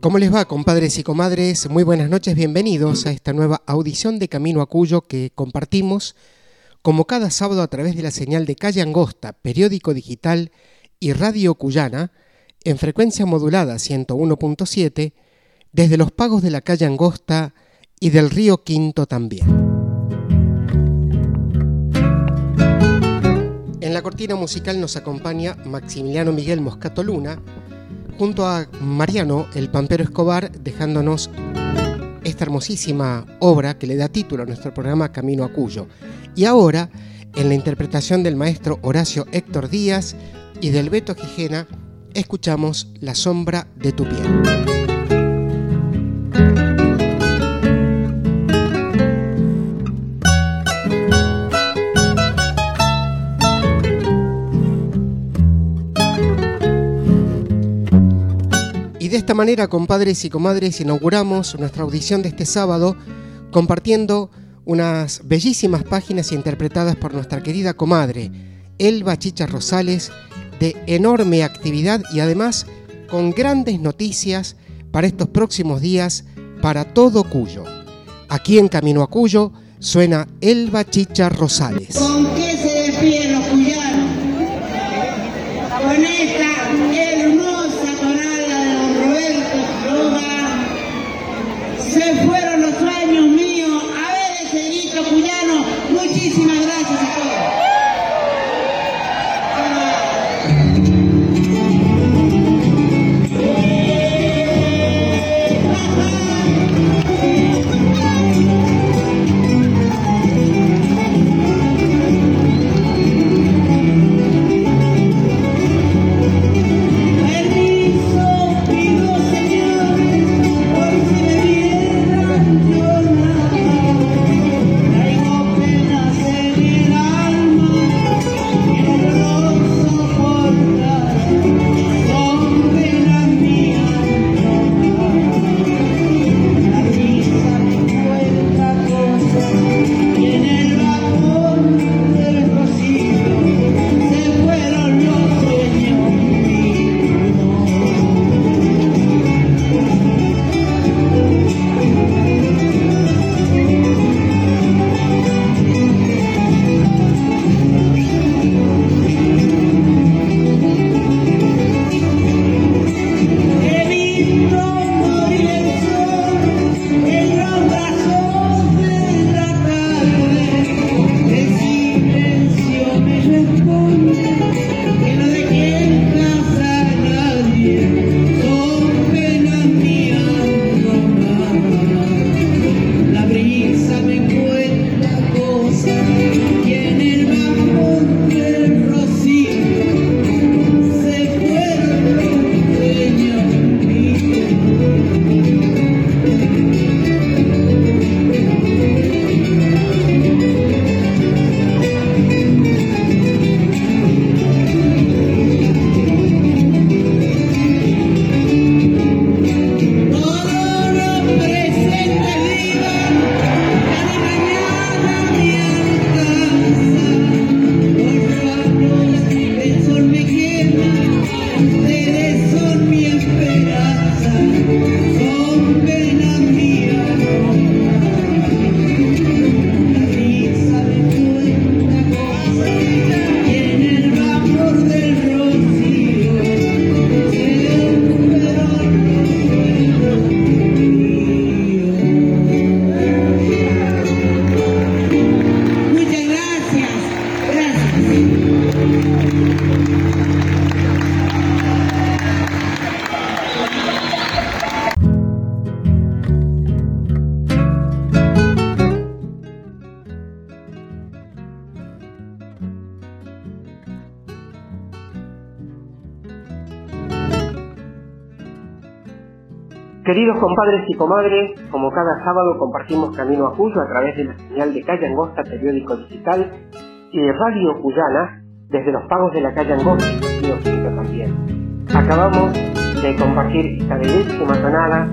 ¿Cómo les va, compadres y comadres? Muy buenas noches, bienvenidos a esta nueva audición de Camino a Cuyo que compartimos como cada sábado a través de la señal de Calle Angosta, periódico digital y radio cuyana, en frecuencia modulada 101.7, desde los pagos de la Calle Angosta y del Río Quinto también. En la cortina musical nos acompaña Maximiliano Miguel Moscato Luna, junto a Mariano, el Pampero Escobar, dejándonos esta hermosísima obra que le da título a nuestro programa Camino a Cuyo. Y ahora, en la interpretación del maestro Horacio Héctor Díaz y del Beto Gijena, escuchamos La sombra de tu piel. Y de esta manera, compadres y comadres, inauguramos nuestra audición de este sábado compartiendo unas bellísimas páginas interpretadas por nuestra querida comadre Elba Chicha Rosales, de enorme actividad y además con grandes noticias para estos próximos días para todo Cuyo. Aquí en Camino a Cuyo suena Elba Chicha Rosales. ¿Con qué se despiden los cuyanos? Con esta hermosa tonada de don Roberto Quiroga. Se fueron los sueños míos. A ver ese grito cuyano. Muchísimas gracias a todos. Queridos compadres y comadres, como cada sábado compartimos Camino a Cuyo a través de la señal de Calle Angosta, periódico digital, y de radio cuyana, desde los pagos de la Calle Angosta y del Río Quinto también. Acabamos de compartir esta bellísima tonada,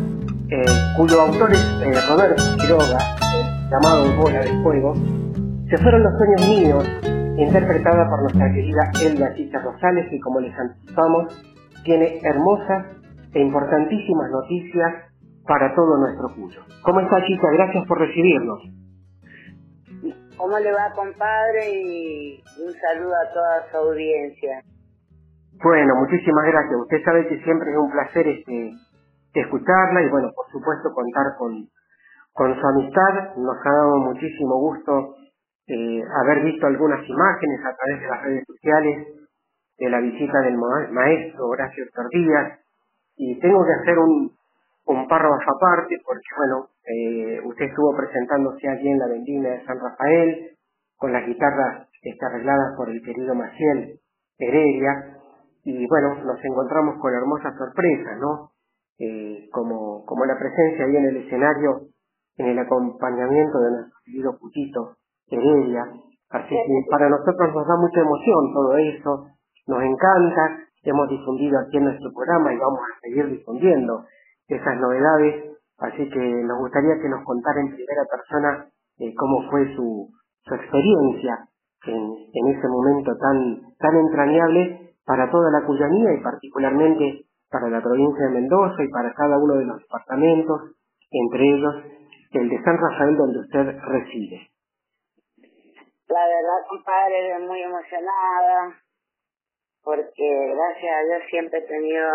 cuyo autor es Roberto Quiroga, llamado Bola de Fuego. Se fueron los sueños míos, interpretada por nuestra querida Elba Chicha Rosales, y como les anticipamos, tiene hermosas e importantísimas noticias para todo nuestro Cuyo. ¿Cómo está, chica? Gracias por recibirnos. ¿Cómo le va, compadre? Y un saludo a toda su audiencia. Bueno, muchísimas gracias. Usted sabe que siempre es un placer escucharla y, bueno, por supuesto, contar con su amistad. Nos ha dado muchísimo gusto haber visto algunas imágenes a través de las redes sociales de la visita del maestro Horacio Héctor Díaz, y tengo que hacer un párrafo aparte porque, bueno, usted estuvo presentándose allí en la vendimia de San Rafael con las guitarras arregladas por el querido Maciel Heredia, y bueno, nos encontramos con hermosas sorpresas, ¿no? Como la presencia ahí en el escenario, en el acompañamiento de nuestro querido Putito Heredia. Así que para nosotros nos da mucha emoción todo eso, nos encanta, hemos difundido aquí en nuestro programa y vamos a seguir difundiendo esas novedades, así que nos gustaría que nos contara en primera persona cómo fue su experiencia en ese momento tan entrañable para toda la cuyanía y particularmente para la provincia de Mendoza y para cada uno de los departamentos, entre ellos el de San Rafael, donde usted reside. La verdad, compadre, muy emocionada, porque gracias a Dios siempre he tenido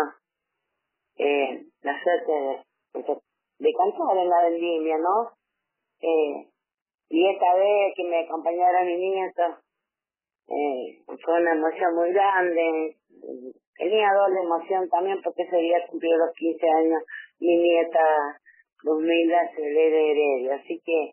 la suerte de cantar en la vendimia, ¿no? Y esta vez que me acompañara mi nieto, fue una emoción muy grande. Tenía doble emoción también porque ese día cumplió los 15 años mi nieta Luzmila Celede Heredia, así que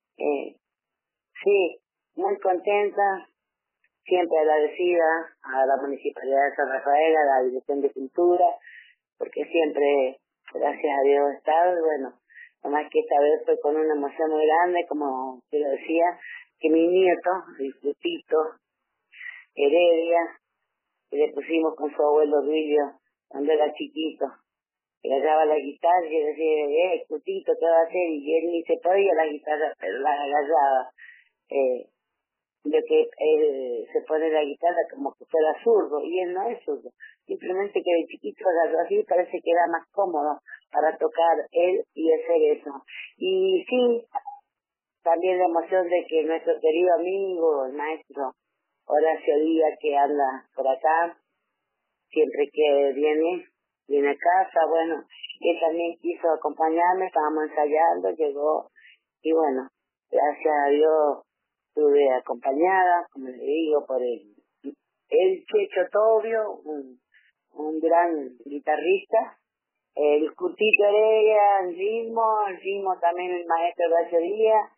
sí, muy contenta, siempre agradecida a la Municipalidad de San Rafael, a la Dirección de Cultura, porque siempre, gracias a Dios, he estado, y bueno, nomás que esta vez fue con una emoción muy grande, como te lo decía, que mi nieto, el Putito Heredia, que le pusimos con su abuelo Duilio cuando era chiquito, que agarraba la guitarra y decía, Putito, ¿qué va a hacer? Y él ni se podía la guitarra, pero la agarraba. De que él se pone la guitarra como que fuera zurdo, y él no es zurdo, simplemente que de chiquito agarró así, parece que era más cómodo para tocar él y hacer eso. Y sí, también la emoción de que nuestro querido amigo, el maestro Horacio Díaz, que anda por acá, siempre que viene a casa, bueno, él también quiso acompañarme, estábamos ensayando, llegó, y bueno, gracias a Dios estuve acompañada, como le digo, por el Checho Tobio, un gran guitarrista, el Cutito Heredia, el ritmo también el maestro Horacio Díaz,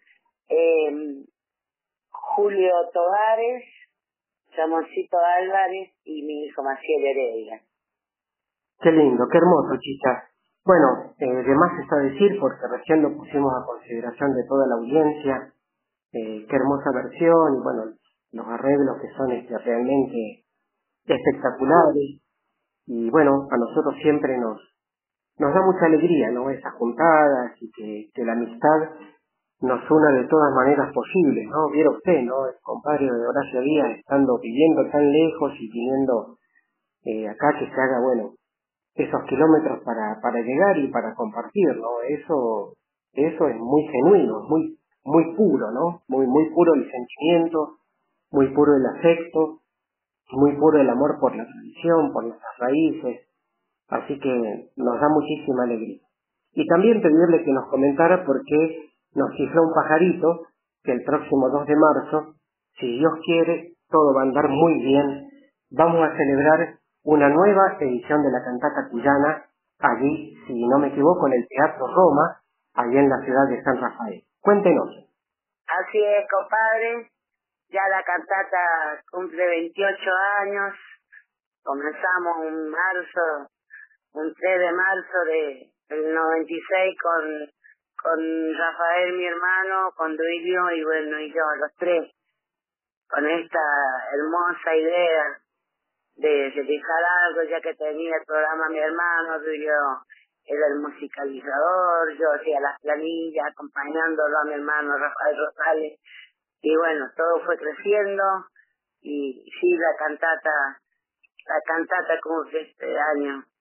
Julio Tovares, Ramoncito Álvarez y mi hijo Maciel Heredia. Qué lindo, qué hermoso, chica. Bueno, de más está decir, porque recién lo pusimos a consideración de toda la audiencia, qué hermosa versión, y bueno, los arreglos que son realmente espectaculares, y bueno, a nosotros siempre nos da mucha alegría, ¿no? Esas juntadas y que la amistad nos una de todas maneras posibles, ¿no? Viera usted, ¿no? El compadre de Horacio Díaz viviendo tan lejos y viniendo acá que se haga, bueno, esos kilómetros para llegar y para compartir, ¿no? Eso es muy genuino, muy puro, ¿no? Muy puro el sentimiento, muy puro el afecto, muy puro el amor por la tradición, por nuestras raíces, así que nos da muchísima alegría. Y también pedirle que nos comentara por qué nos chifló un pajarito que el próximo 2 de marzo, si Dios quiere, todo va a andar muy bien, vamos a celebrar una nueva edición de la cantata cuyana, allí, si no me equivoco, en el Teatro Roma, allí en la ciudad de San Rafael. Cuéntenos. Así es, compadre, ya la cantata cumple 28 años, comenzamos en marzo, un 3 de marzo del 96 con Rafael, mi hermano, con Duilio y bueno, y yo, los tres, con esta hermosa idea de dejar algo, ya que tenía el programa mi hermano, Duilio era el musicalizador, yo hacía las planillas, acompañándolo a mi hermano Rafael Rosales, y bueno, todo fue creciendo, y sí, la cantata cumple este año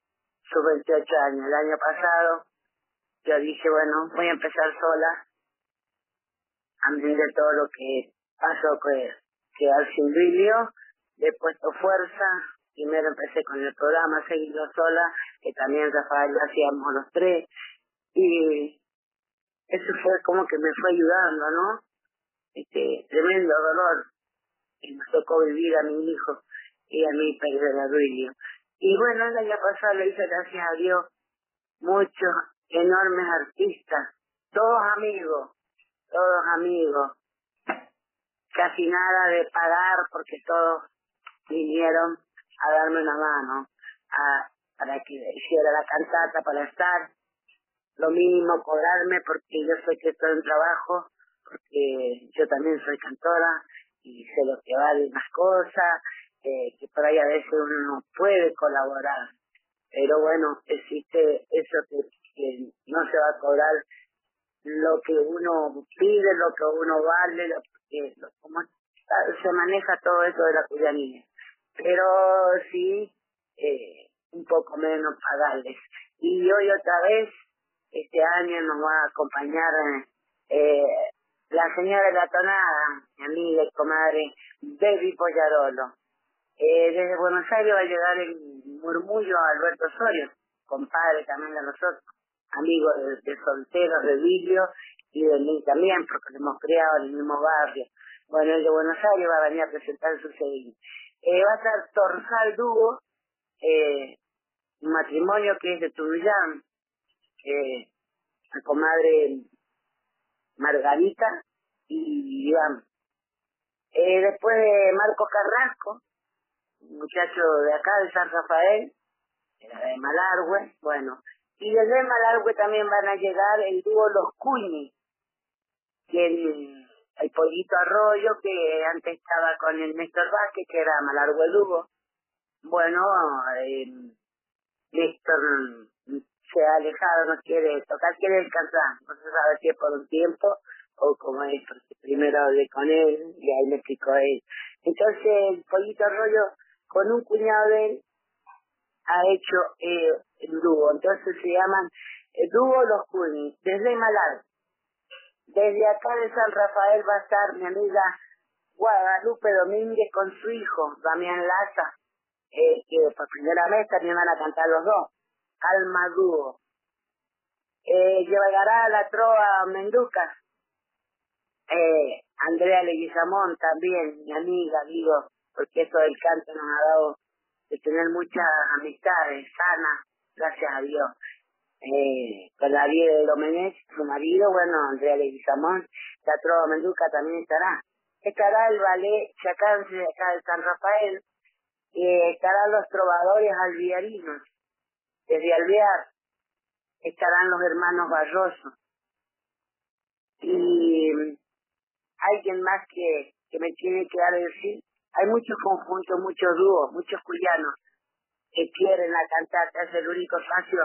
sus 28 años. El año pasado yo dije, bueno, voy a empezar sola, a mí de todo lo que pasó que al Silvilio le he puesto fuerza. Primero empecé con el programa, seguido sola, que también Rafael lo hacíamos los tres, y eso fue como que me fue ayudando, ¿no? Tremendo dolor que nos tocó vivir a mi hijo y a mí perder a Duilio. Y bueno, el año pasado le hice, gracias a Dios, muchos enormes artistas, todos amigos, casi nada de pagar porque todos vinieron a darme una mano, para que hiciera la cantata, para estar, lo mínimo cobrarme, porque yo sé que estoy en trabajo, porque yo también soy cantora y sé lo que valen las cosas, que por ahí a veces uno no puede colaborar, pero bueno, existe eso que no se va a cobrar lo que uno pide, lo que uno vale, como se maneja todo eso de la cuidanía, pero sí un poco menos pagarles. Y hoy otra vez, este año nos va a acompañar la señora de la tonada, mi amiga y comadre Baby Pollarolo. Desde Buenos Aires va a llegar el murmullo Alberto Osorio, compadre también de nosotros, amigo de solteros, de Vilio y de mí también, porque lo hemos criado en el mismo barrio. Bueno, el de Buenos Aires va a venir a presentar su CD. Va a estar Torsal Dúo, un matrimonio que es de Tunuyán, la comadre Margarita y Iván. Después de Marco Carrasco, un muchacho de acá, de San Rafael, de Malargüe, bueno. Y desde Malargüe también van a llegar el dúo Los Cuñi, que el Pollito Arroyo, que antes estaba con el Néstor Vázquez, que era Malargüe Dúo. Bueno, Néstor se ha alejado, no quiere tocar, quiere descansar, no se sabe si es por un tiempo o como es, porque primero hablé con él y ahí me explicó él. Entonces el Pollito Arroyo, con un cuñado de él, ha hecho el dúo, entonces se llaman Dúo Los Cuñi, desde Malar. Desde acá de San Rafael va a estar mi amiga Guadalupe Domínguez con su hijo, Damián Laza, que por primera vez también van a cantar los dos, Alma Dúo. Llegará la trova Menduca, Andrea Leguizamón también, mi amiga, digo, porque esto del canto nos ha dado de tener muchas amistades sanas, gracias a Dios. Con la vida de Domenech, su marido, bueno, Andrea Leguizamón, la trova Menduca también estará. Estará el ballet Chacance de acá de San Rafael, estarán los trovadores alviarinos, desde Alvear, estarán los hermanos Barroso. Y alguien más que me tiene que dar a decir, hay muchos conjuntos, muchos dúos, muchos cuyanos que quieren la cantata, es el único espacio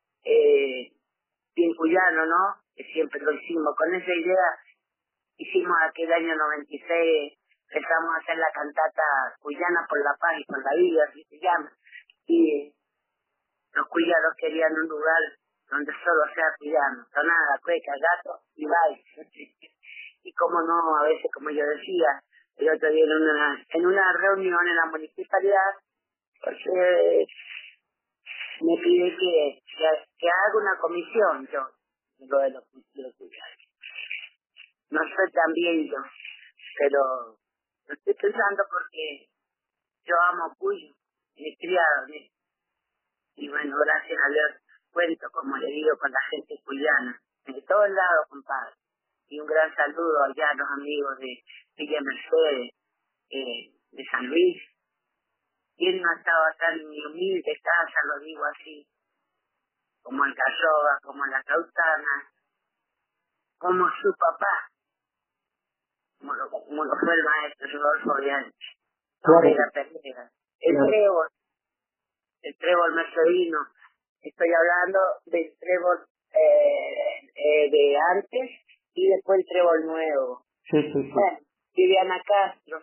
bien cuyano, ¿no? Que siempre lo hicimos. Con esa idea hicimos aquel año 96, empezamos a hacer la cantata cuyana por la paz y por la vida, así se llama. Y los cuyanos querían un lugar donde solo sea cuyano, tonada, cueca, gato y baile. Y como no, a veces, como yo decía, el otro día en una reunión en la municipalidad, porque me pide que haga una comisión, yo, lo de los cuyanos. No soy tan bien yo, pero lo estoy pensando porque yo amo Cuyo, me he criado, y bueno, gracias a Dios cuento, como le digo, con la gente cuyana, de todos lados, compadre. Y un gran saludo allá a los amigos de Villa Mercedes, de San Luis. ¿Quién no ha estado acá en mi humilde casa, lo digo así, como el Cayoba, como la Cautana, como su papá, como lo fue el maestro Rodolfo Bianchi, el trébol mercedino? Estoy hablando del trébol de antes y después el trébol nuevo. Sí. Bueno, Viviana Castro,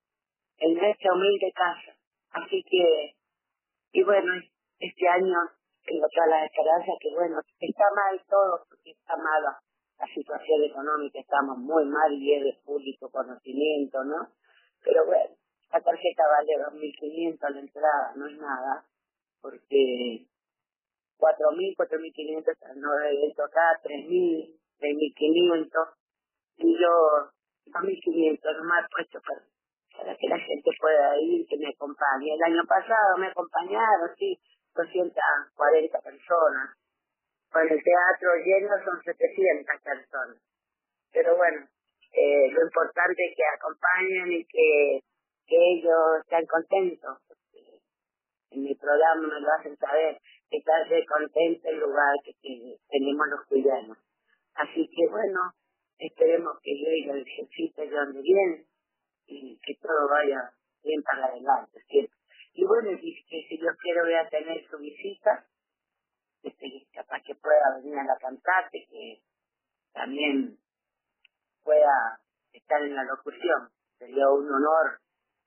en nuestra humilde casa. Así que, y bueno, este año tengo todas las esperanzas que, bueno, está mal todo, porque está mala la situación económica, estamos muy mal y es de público conocimiento, ¿no? Pero bueno, la tarjeta vale 2.500 la entrada, no es nada, porque 4.000, 4.500, no evento acá, 3.000, 3.500, y yo 2.500 nomás puesto para que la gente pueda ir, que me acompañe. El año pasado me acompañaron, sí, 240 personas. Con el teatro lleno son 700 personas. Pero bueno, lo importante es que acompañen y que ellos estén contentos. Porque en mi programa me lo hacen saber, que está contento el lugar que tenemos los cuidados. Así que bueno, esperemos que yo y la Virgencita donde viene y que todo vaya bien para adelante, ¿cierto? Y bueno, y que si Dios quiere voy a tener su visita, capaz que pueda venir a la cantata, que también pueda estar en la locución. Sería un honor.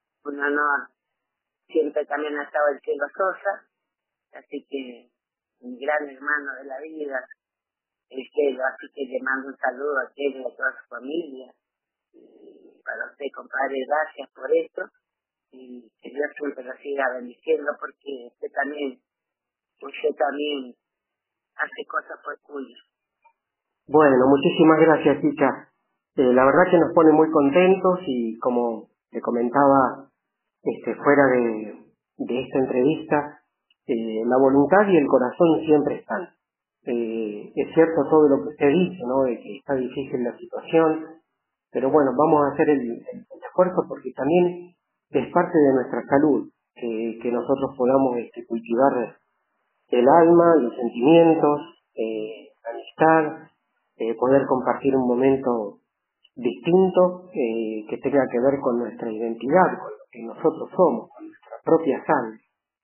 Siempre también ha estado el Cielo Sosa, así que mi gran hermano de la vida, el Cielo, así que le mando un saludo a él y a toda su familia. Y para usted, compadre, gracias por esto, y que Dios siempre lo siga bendiciendo, porque usted también hace cosas por Cuyo. Bueno, muchísimas gracias, Chicha. La verdad que nos pone muy contentos y como te comentaba fuera de esta entrevista, la voluntad y el corazón siempre están. Es cierto todo lo que usted dice, ¿no? De que está difícil la situación, pero bueno, vamos a hacer el esfuerzo porque también es parte de nuestra salud, que nosotros podamos cultivar el alma, los sentimientos, amistad, poder compartir un momento distinto que tenga que ver con nuestra identidad, con lo que nosotros somos, con nuestra propia sangre.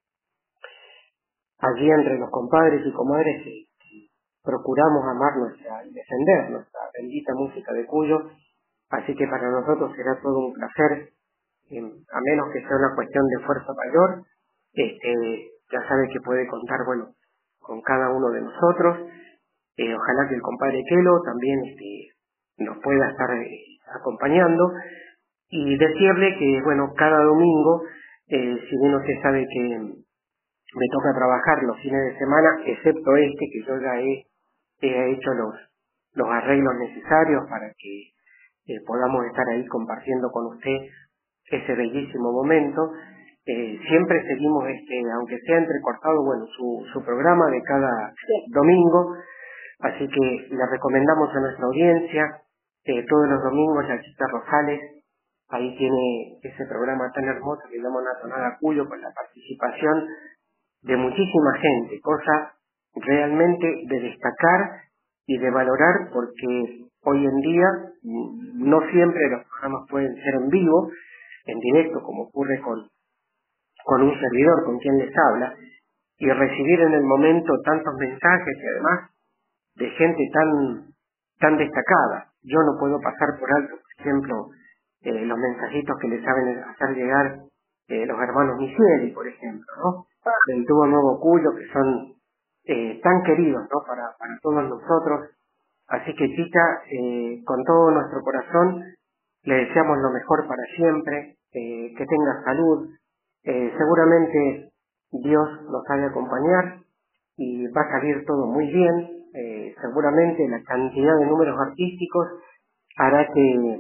Allí entre los compadres y comadres procuramos amarnos y defender nuestra bendita música de Cuyo, así que para nosotros será todo un placer, a menos que sea una cuestión de fuerza mayor, ya sabe que puede contar, bueno, con cada uno de nosotros. Ojalá que el compadre Kelo también nos pueda estar acompañando y decirle que, bueno, cada domingo, si bien usted sabe que me toca trabajar los fines de semana, excepto que yo ya he hecho los arreglos necesarios para que podamos estar ahí compartiendo con usted ese bellísimo momento. Siempre seguimos, aunque sea entrecortado, bueno, su programa de cada domingo, así que le recomendamos a nuestra audiencia, todos los domingos la Chica Rosales, ahí tiene ese programa tan hermoso que llama Una Tonada Cuyo, con la participación de muchísima gente, cosa realmente de destacar y de valorar, porque hoy en día no siempre los programas pueden ser en vivo, en directo, como ocurre con un servidor, con quien les habla, y recibir en el momento tantos mensajes y además de gente tan destacada. Yo no puedo pasar por alto, por ejemplo, los mensajitos que les saben hacer llegar los hermanos Misieri, por ejemplo, ¿no? Del Tubo Nuevo Cuyo, que son tan queridos, ¿no? Para todos nosotros. Así que, Chicha, con todo nuestro corazón, le deseamos lo mejor para siempre, que tenga salud. Seguramente Dios nos ha de acompañar y va a salir todo muy bien. Seguramente la cantidad de números artísticos hará que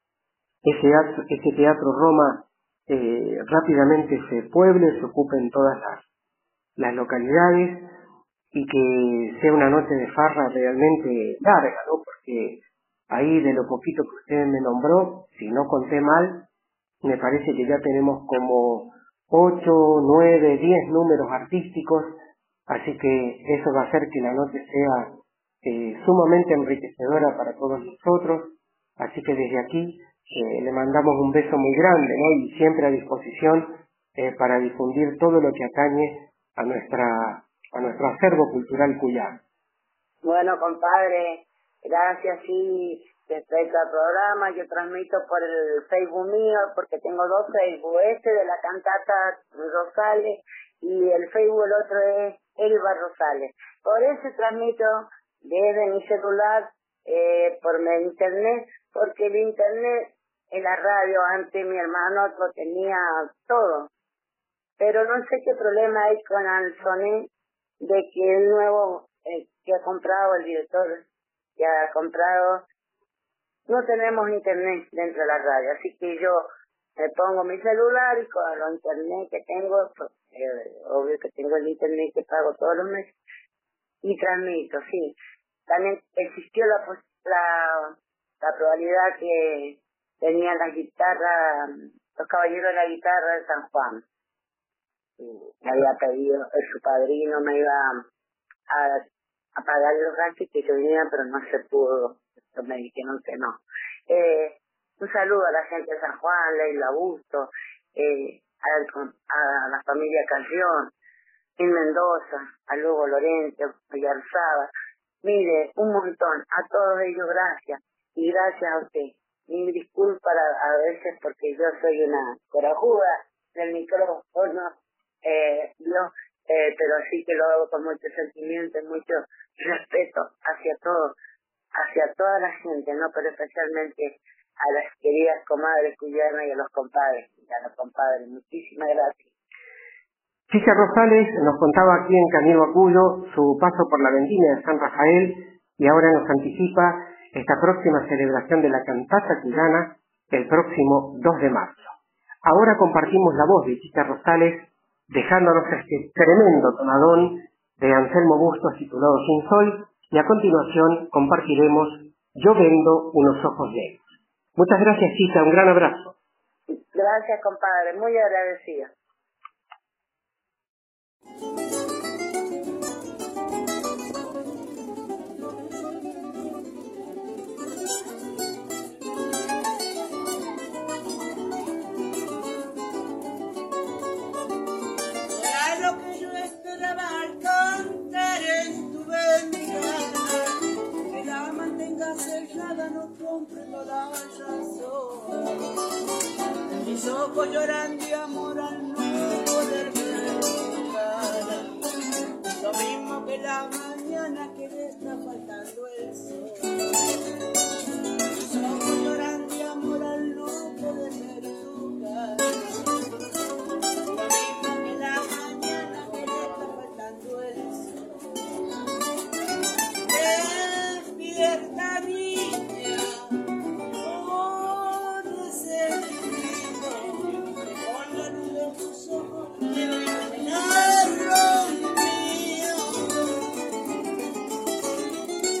ese teatro Roma rápidamente se pueble, se ocupe en todas las localidades y que sea una noche de farra realmente larga, ¿no? Porque ahí de lo poquito que usted me nombró, si no conté mal, me parece que ya tenemos como 8, 9, 10 números artísticos, así que eso va a hacer que la noche sea sumamente enriquecedora para todos nosotros, así que desde aquí le mandamos un beso muy grande, ¿no? Y siempre a disposición para difundir todo lo que atañe a nuestro acervo cultural cuyano. Bueno, compadre, gracias, sí, respecto al programa, yo transmito por el Facebook mío, porque tengo 2 Facebook, de la cantata Rosales, y el Facebook, el otro es Elba Rosales. Por eso transmito desde mi celular por medio de internet, porque el internet en la radio antes mi hermano lo tenía todo. Pero no sé qué problema hay con Anzoné de que el nuevo que ha comprado el director, que ha comprado, no tenemos internet dentro de la radio, así que yo me pongo mi celular y con el internet que tengo, obvio que tengo el internet que pago todos los meses, y transmito, sí. También existió la probabilidad que tenían la guitarra, los caballeros de la guitarra de San Juan. Me había pedido, su padrino me iba a pagar los gastos que yo viniera, pero no se pudo. Me dijeron que no. Un saludo a la gente de San Juan, Leila Busto, a la familia Canción, en Mendoza, a Lugo Lorente, Villarzaba. Mire, un montón. A todos ellos gracias. Y gracias a usted. Mil disculpas a veces porque yo soy una corajuda del micrófono, pero sí que lo hago con mucho sentimiento y mucho respeto hacia todo, hacia toda la gente, ¿no? Pero especialmente a las queridas comadres cuyanas y a los compadres. Muchísimas gracias. Chicha Rosales nos contaba aquí en Camino a Cuyo su paso por la vendimia de San Rafael y ahora nos anticipa esta próxima celebración de la cantata cuyana el próximo 2 de marzo. Ahora compartimos la voz de Chicha Rosales dejándonos este tremendo tonadón de Anselmo Bustos titulado Sin Sol, y a continuación compartiremos Yo vendo unos ojos negros. Muchas gracias, Chicha, un gran abrazo. Gracias, compadre, muy agradecida. No comprendo la razón. Mis ojos lloran de amor al no poder ver tu cara. Lo mismo que la mañana que le está faltando el sol. Mis ojos lloran de amor al no poder ver tu cara. Lo mismo que la mañana que le está faltando el sol. Despierta, niña, con ese brillo, con la luz de tus ojos, me rompió.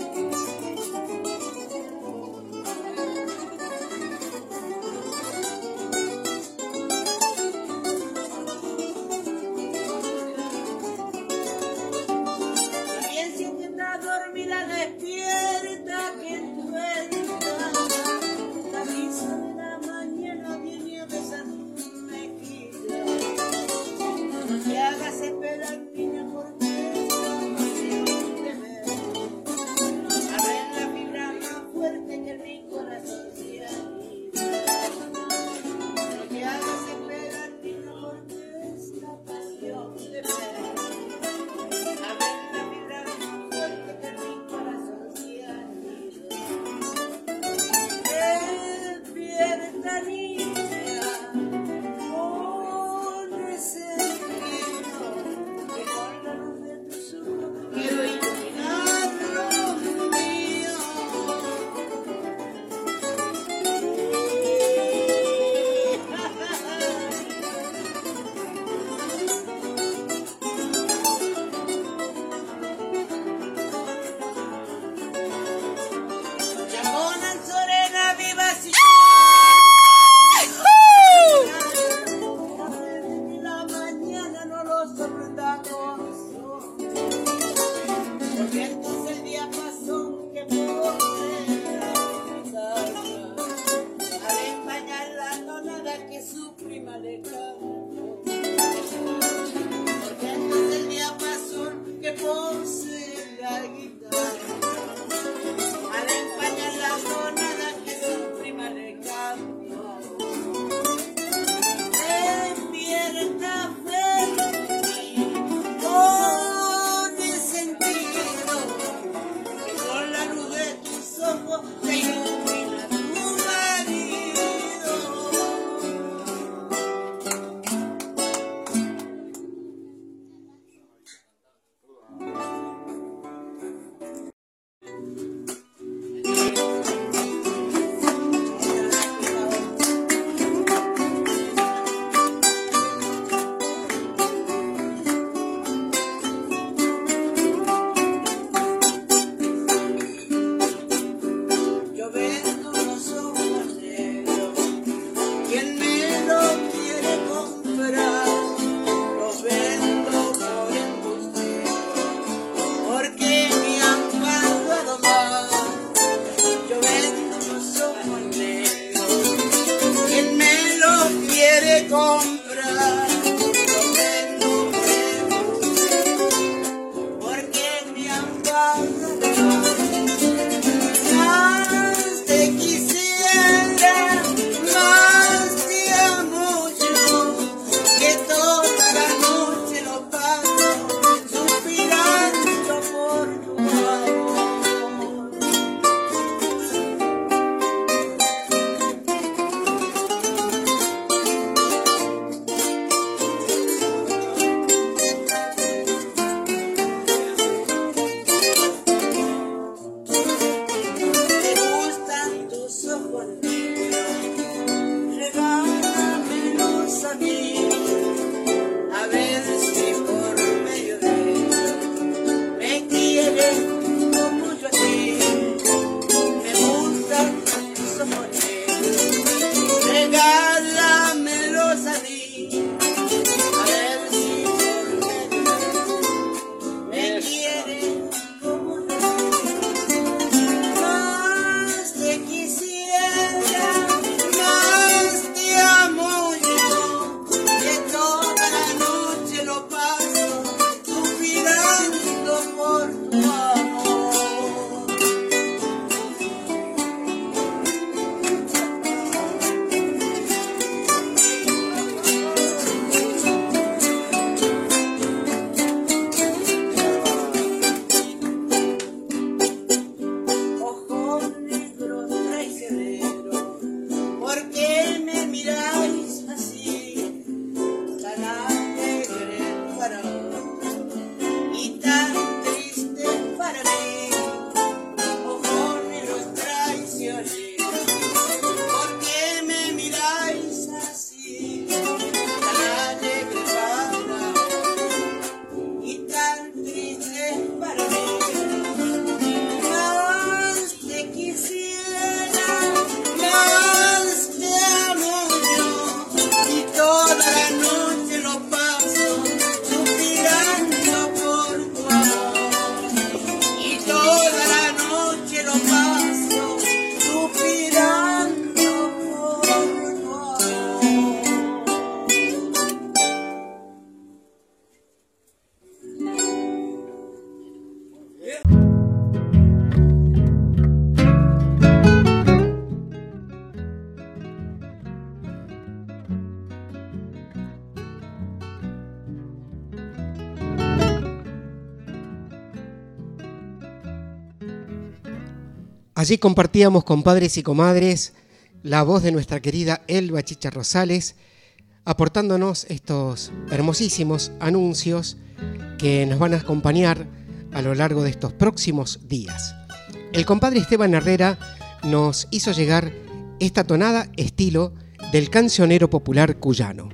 Allí compartíamos con padres y comadres la voz de nuestra querida Elba Chicha Rosales, aportándonos estos hermosísimos anuncios que nos van a acompañar a lo largo de estos próximos días. El compadre Esteban Herrera nos hizo llegar esta tonada estilo del cancionero popular cuyano.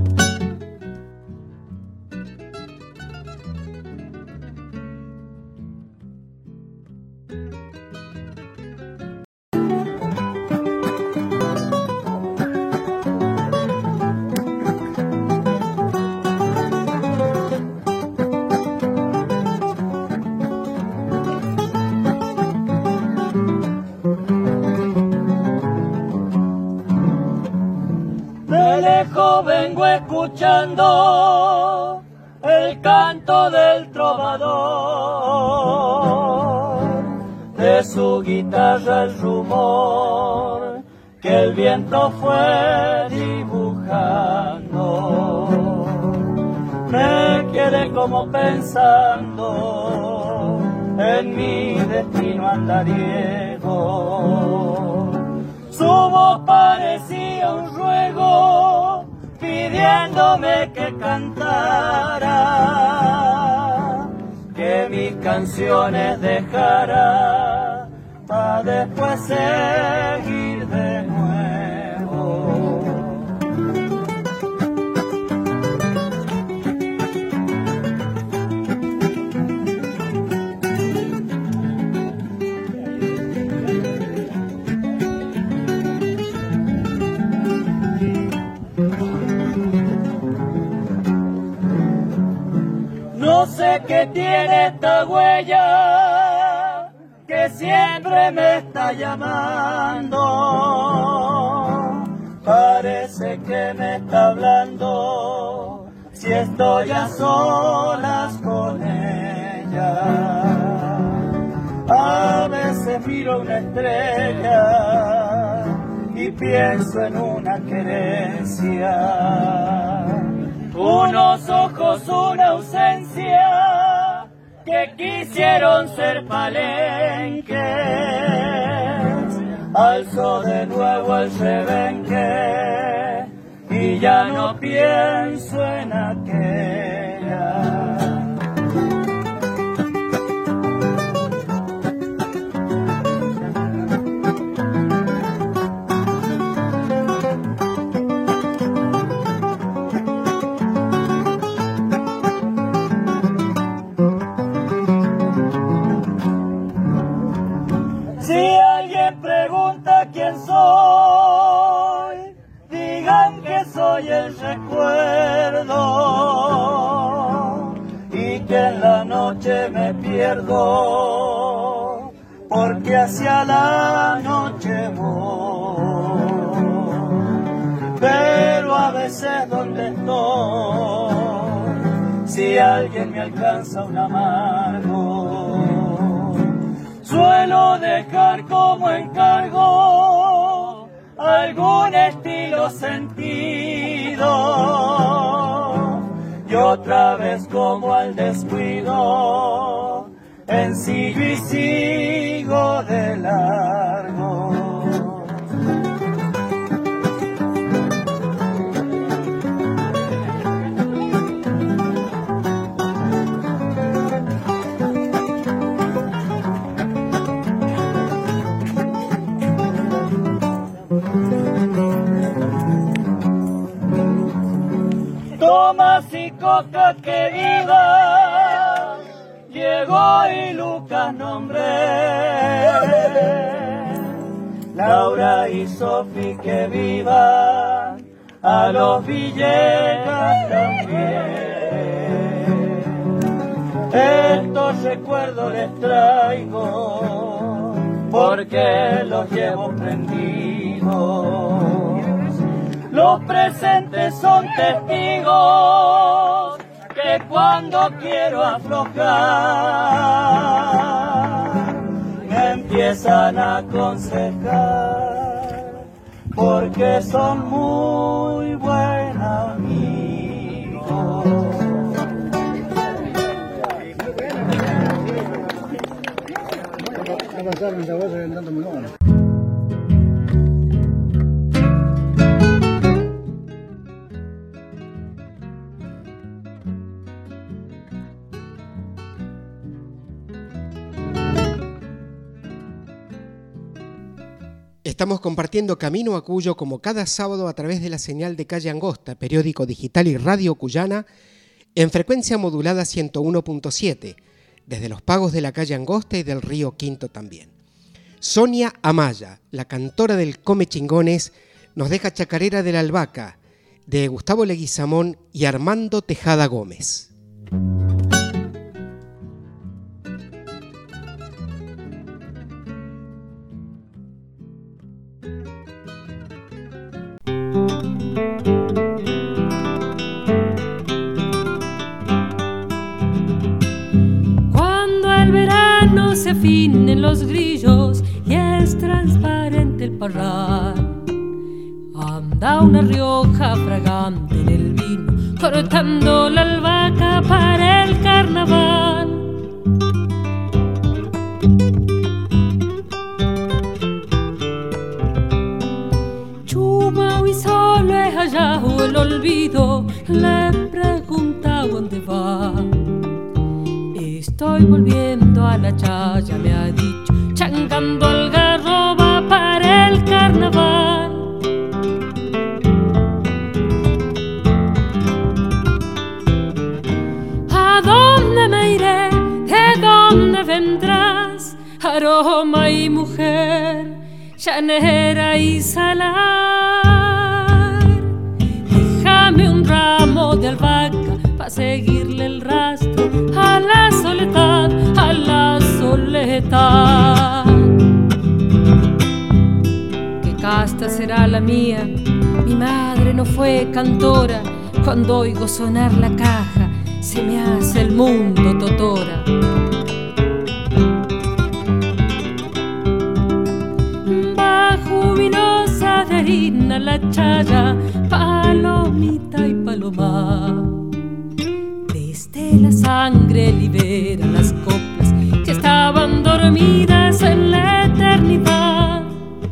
Vengo escuchando el canto del trovador, de su guitarra el rumor que el viento fue dibujando. Me quedé como pensando en mi destino andariego. Su voz parecía un ruego pidiéndome que cantara, que mis canciones dejara para después seguir de nuevo. No sé qué tiene esta huella que siempre me está llamando. Parece que me está hablando si estoy a solas con ella. A veces miro una estrella y pienso en una querencia. Unos ojos, una ausencia que quisieron ser palenques. Alzo de nuevo el rebenque y ya no pienso en aquella. ¿Quién soy? Digan que soy el recuerdo y que en la noche me pierdo porque hacia la noche voy. Pero a veces donde estoy, si alguien me alcanza un amargo, suelo dejar como encargo algún estilo sentido y otra vez como al descuido ensillo y sigo de largo. Tomás y Coca querida, llegó y Lucas nombré. Laura y Sofi que vivan, a los Villegas también. Estos recuerdos les traigo porque los llevo prendidos. Los presentes son testigos que cuando quiero aflojar me empiezan a aconsejar porque son muy buen amigos. a pasar en Zaragoza reventando melón. Estamos compartiendo Camino a Cuyo como cada sábado a través de la señal de Calle Angosta, periódico digital y radio cuyana, en frecuencia modulada 101.7, desde los pagos de la Calle Angosta y del Río Quinto también. Sonia Amaya, la cantora del Come Chingones, nos deja Chacarera de la Albahaca, de Gustavo Leguizamón y Armando Tejada Gómez. Se afinen los grillos y es transparente el parral. Anda una Rioja fragante en el vino, cortando la albahaca para el carnaval. Chumao y solo he hallado el olvido, le pregunta dónde va. Estoy volviendo a la chaya, me ha dicho, changando algarroba para el carnaval. ¿A dónde me iré? ¿De dónde vendrás? Aroma y mujer, llanera y salar. Déjame un ramo de albahaca pa' seguirle el rastro a la soledad, a la soledad. ¿Qué casta será la mía? Mi madre no fue cantora. Cuando oigo sonar la caja, se me hace el mundo totora. Va jubilosa de harina la chaya, palomita y paloma. La sangre libera las coplas que estaban dormidas en la eternidad.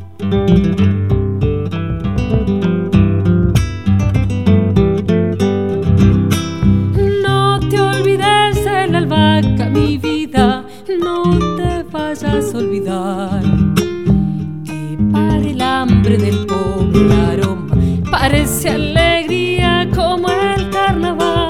No te olvides de la albahaca, mi vida, no te vayas a olvidar que para el hambre del pobre el aroma parece alegría como el carnaval.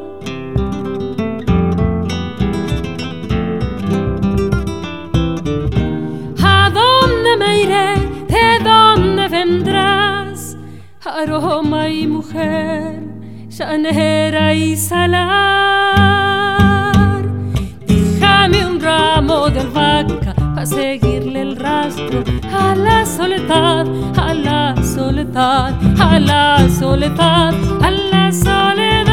Aroma y mujer, llanera y salar. Déjame un ramo de albahaca pa' seguirle el rastro a la soledad, a la soledad, a la soledad, a la soledad.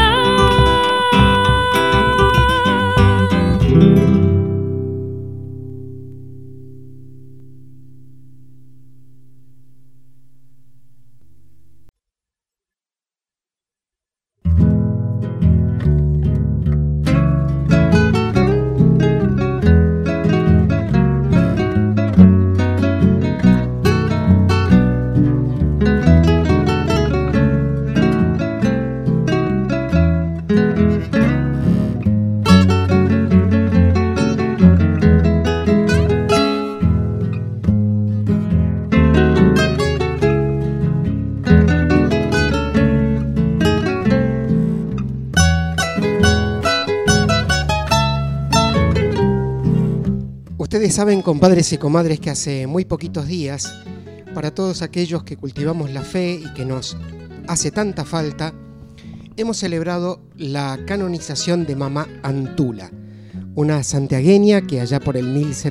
Ustedes saben, compadres y comadres, que hace muy poquitos días, para todos aquellos que cultivamos la fe y que nos hace tanta falta, hemos celebrado la canonización de Mamá Antula, una santiagueña que allá por el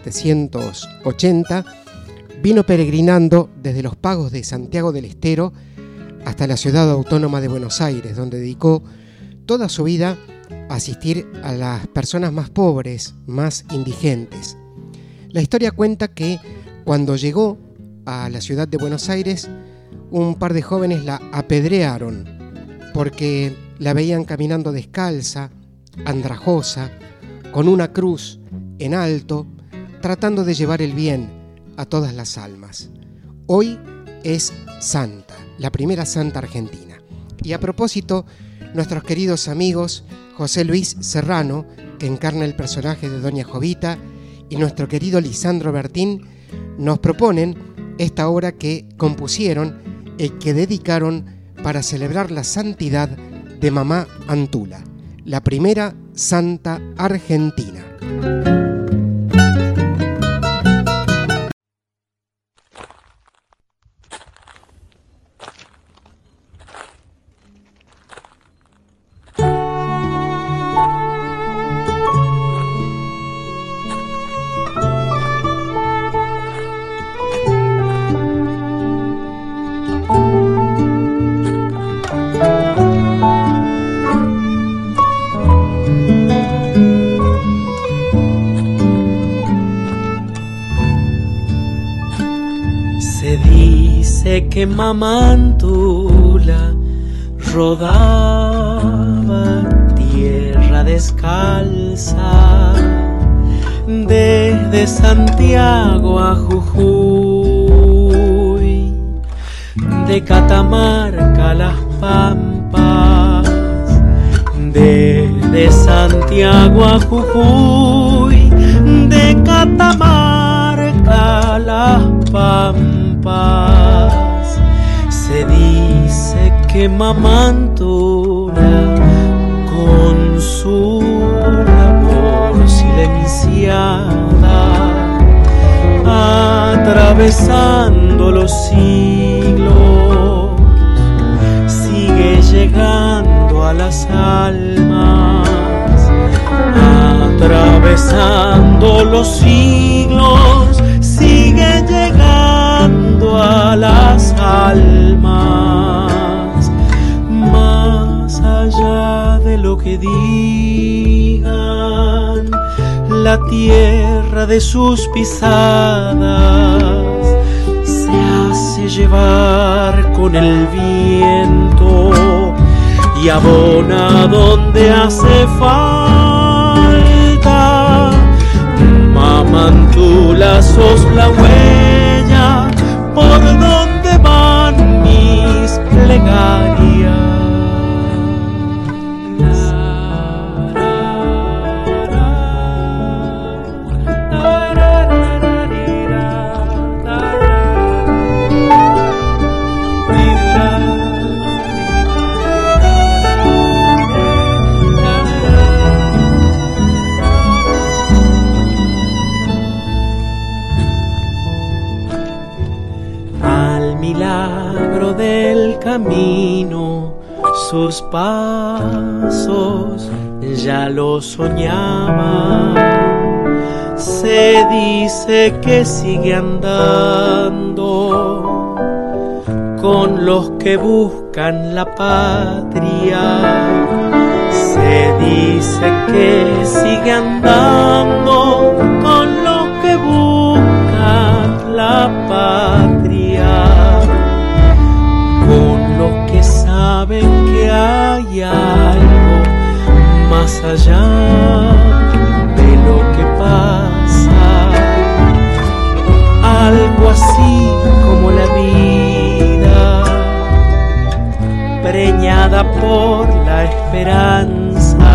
1780 vino peregrinando desde los pagos de Santiago del Estero hasta la ciudad autónoma de Buenos Aires, donde dedicó toda su vida a asistir a las personas más pobres, más indigentes. La historia cuenta que cuando llegó a la ciudad de Buenos Aires, un par de jóvenes la apedrearon porque la veían caminando descalza, andrajosa, con una cruz en alto, tratando de llevar el bien a todas las almas. Hoy es Santa, la primera Santa argentina. Y a propósito, nuestros queridos amigos José Luis Serrano, que encarna el personaje de Doña Jovita, y nuestro querido Lisandro Bertín, nos proponen esta obra que compusieron y que dedicaron para celebrar la santidad de Mamá Antula, la primera Santa argentina. Que Mamá Antula rodaba tierra descalza desde Santiago a Jujuy, de Catamarca a Las Pampas, desde Santiago a Jujuy, de Catamarca a Las Pampas. Se dice que Mamá Antula, con su labor silenciada, atravesando los siglos, sigue llegando a las almas. Atravesando los siglos, sigue llegando a las almas, más allá de lo que digan, la tierra de sus pisadas se hace llevar con el viento y abona donde hace falta. Mamá Antula, sos la huella por donde van mis plegarias. Del camino, sus pasos ya lo soñaba. Se dice que sigue andando con los que buscan la patria. Se dice que sigue andando con los que buscan la patria, con los que saben que hay algo más allá de lo que pasa, algo así como la vida, preñada por la esperanza,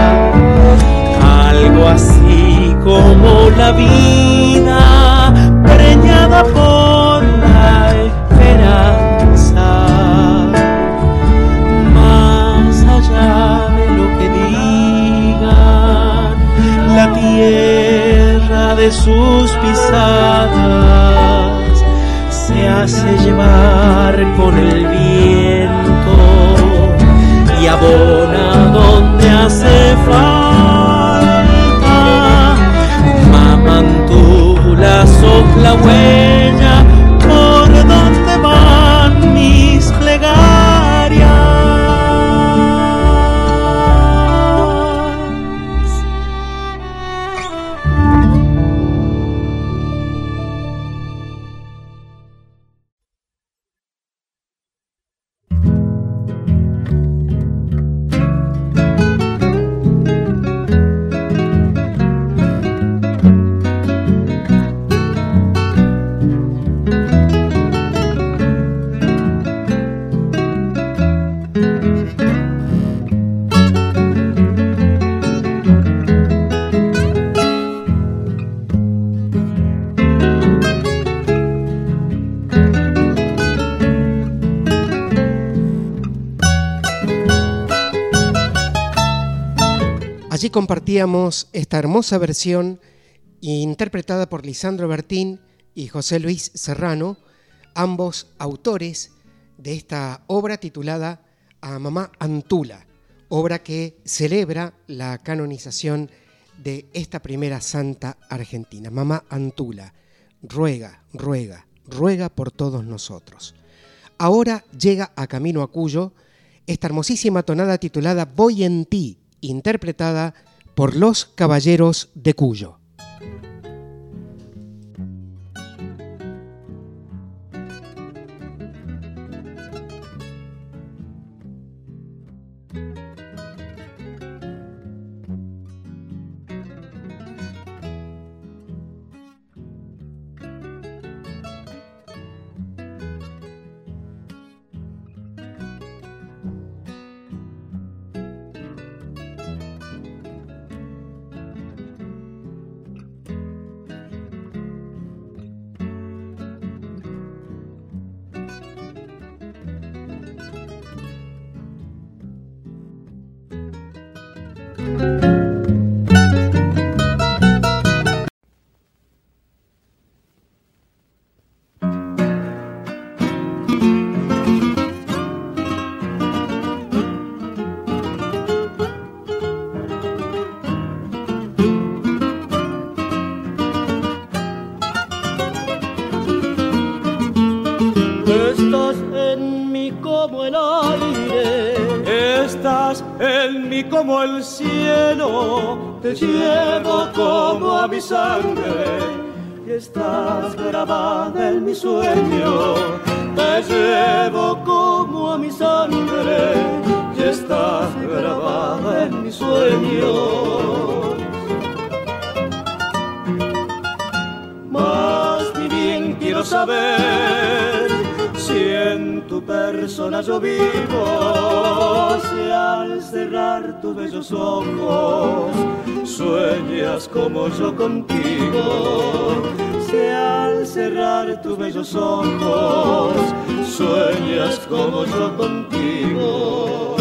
algo así como la vida, preñada por la esperanza. Más allá de lo que digan, la tierra de sus pisadas se hace llevar con el viento y abona donde hace falta. Mamá Antula, sos la huella por donde van mis plegarias. Allí compartíamos esta hermosa versión interpretada por Lisandro Bertín y José Luis Serrano, ambos autores de esta obra titulada A Mamá Antula, obra que celebra la canonización de esta primera santa argentina. Mamá Antula, ruega, ruega, ruega por todos nosotros. Ahora llega a Camino a Cuyo esta hermosísima tonada titulada Voy en ti, interpretada por los Caballeros de Cuyo. Estás en mí como el aire, estás en mí como el cielo, te llevo como a mi sangre y estás grabada en mi sueño, te llevo como a mi sangre y estás grabada en mi sueño. Más ni bien quiero saber si en tu persona yo vivo, si al cerrar tus bellos ojos sueñas como yo contigo, si al cerrar tus bellos ojos sueñas como yo contigo.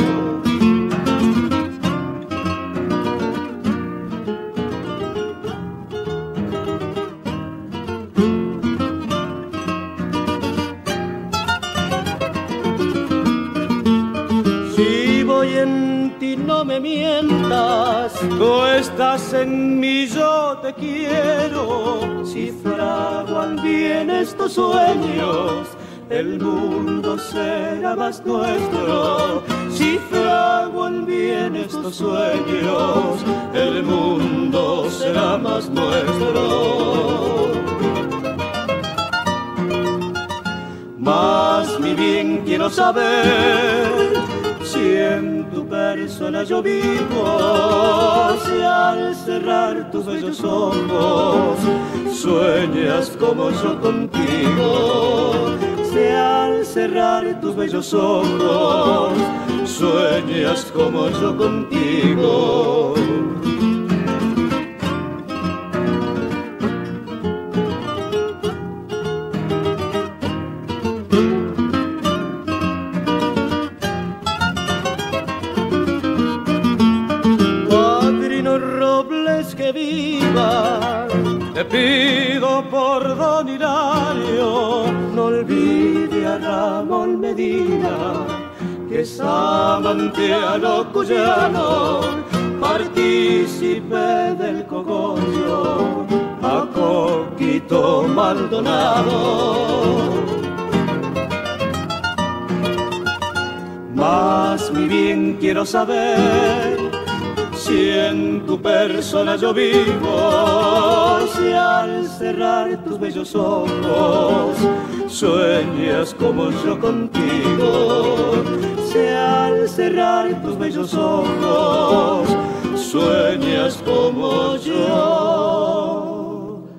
No me mientas, tú estás en mí, yo te quiero. Si fraguan bien estos sueños, el mundo será más nuestro. Si fraguan bien estos sueños, el mundo será más nuestro. Más mi bien quiero saber si en tu persona yo vivo, si al cerrar tus bellos ojos sueñas como yo contigo, si al cerrar tus bellos ojos sueñas como yo contigo. Te pido por don Hilario, no olvide a Ramón Medina, que es amante a lo cuyano, partícipe del cogollo, a Coquito Maldonado. Más mi bien quiero saber si en tu persona yo vivo, si al cerrar tus bellos ojos sueñas como yo contigo, si al cerrar tus bellos ojos sueñas como yo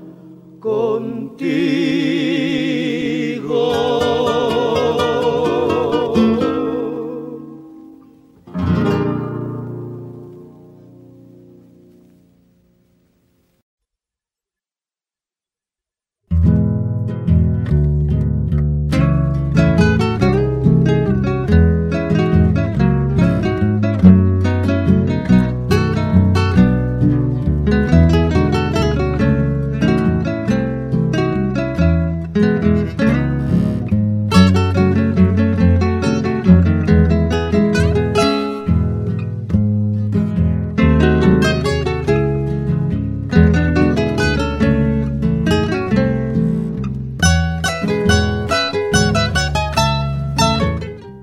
contigo.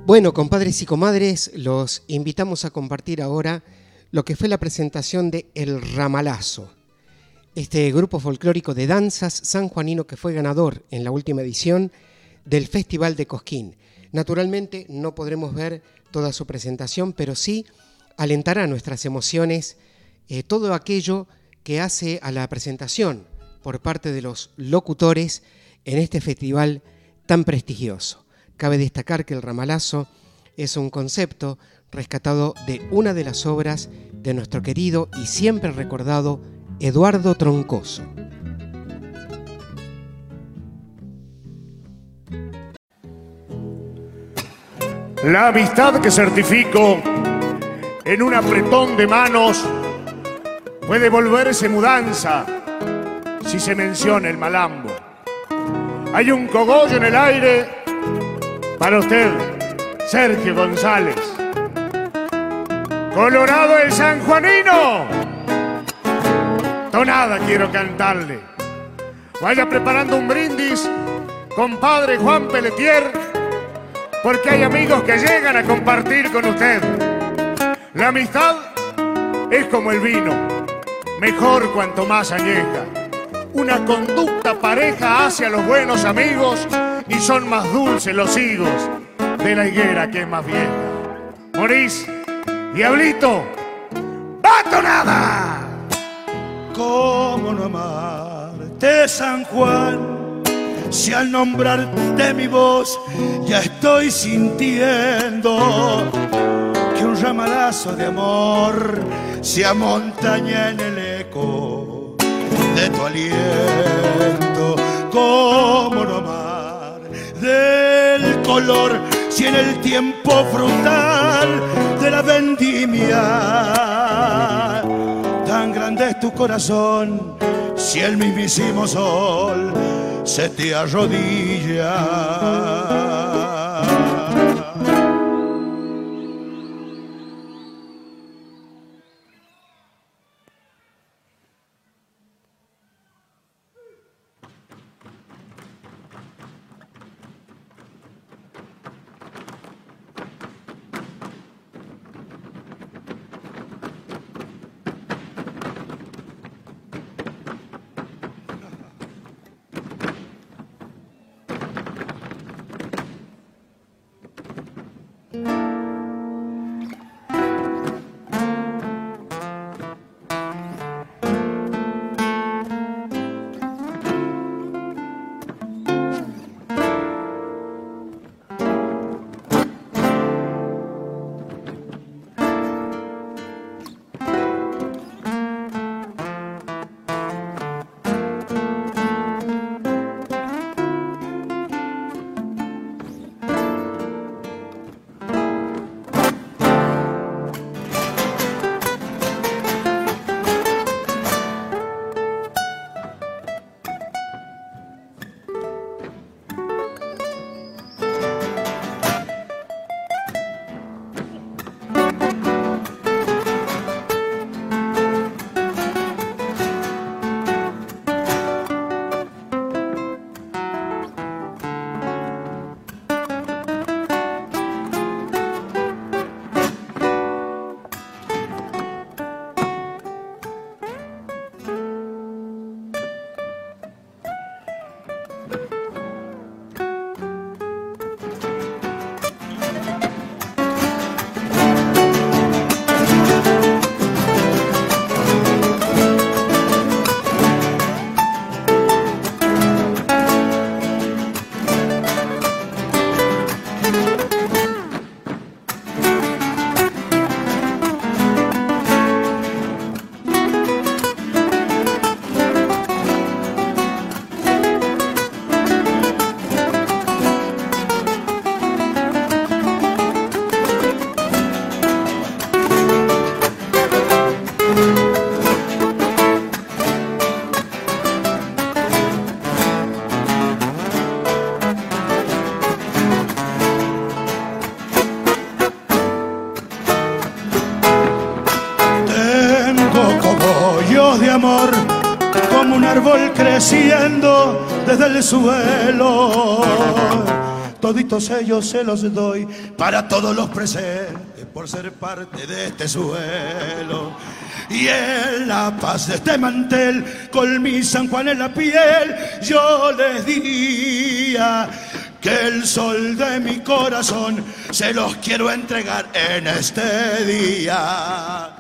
Bueno, compadres y comadres, los invitamos a compartir ahora lo que fue la presentación de El Ramalazo, este grupo folclórico de danzas sanjuanino que fue ganador en la última edición del Festival de Cosquín. Naturalmente no podremos ver toda su presentación, pero sí alentará nuestras emociones todo aquello que hace a la presentación por parte de los locutores en este festival tan prestigioso. Cabe destacar que el ramalazo es un concepto rescatado de una de las obras de nuestro querido y siempre recordado Eduardo Troncoso. La amistad que certifico en un apretón de manos puede volverse mudanza si se menciona el malambo. Hay un cogollo en el aire para usted, Sergio González. Colorado el sanjuanino, tonada quiero cantarle. Vaya preparando un brindis, compadre Juan Pelletier, porque hay amigos que llegan a compartir con usted. La amistad es como el vino, mejor cuanto más añeja. Una conducta pareja hace a los buenos amigos y son más dulces los higos de la higuera que es más vieja. Morís, diablito, ¡batonada! ¿Cómo no amarte, San Juan? Si al nombrarte mi voz ya estoy sintiendo que un ramalazo de amor se amontaña en el eco de tu aliento. ¿Cómo no amar del color si en el tiempo frutal de la vendimia tan grande es tu corazón, si el mismísimo sol se te arrodilla? Como un árbol creciendo desde el suelo, toditos ellos se los doy para todos los presentes por ser parte de este suelo. Y en la paz de este mantel, con mi San Juan en la piel, yo les diría que el sol de mi corazón se los quiero entregar en este día.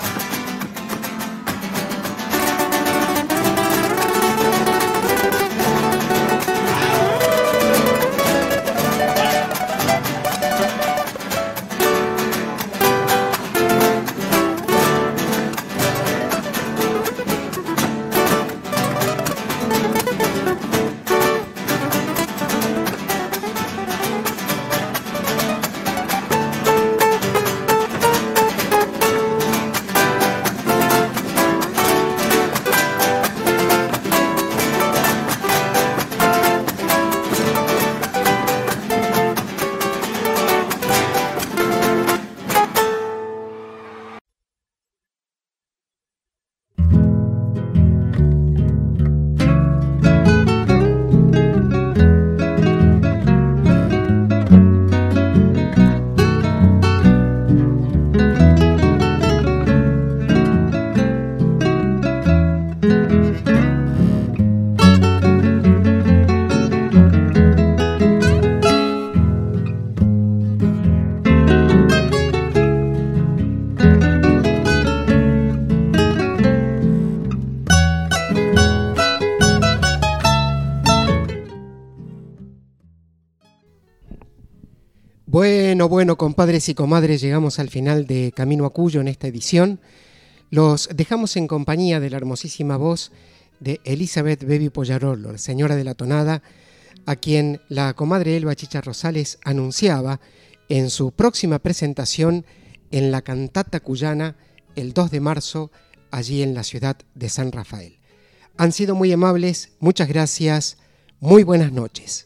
Bueno, compadres y comadres, llegamos al final de Camino a Cuyo en esta edición. Los dejamos en compañía de la hermosísima voz de Elizabeth Bebi Pollarolo, la señora de la tonada, a quien la comadre Elba Chicha Rosales anunciaba en su próxima presentación en la Cantata Cuyana el 2 de marzo, allí en la ciudad de San Rafael. Han sido muy amables, muchas gracias, muy buenas noches.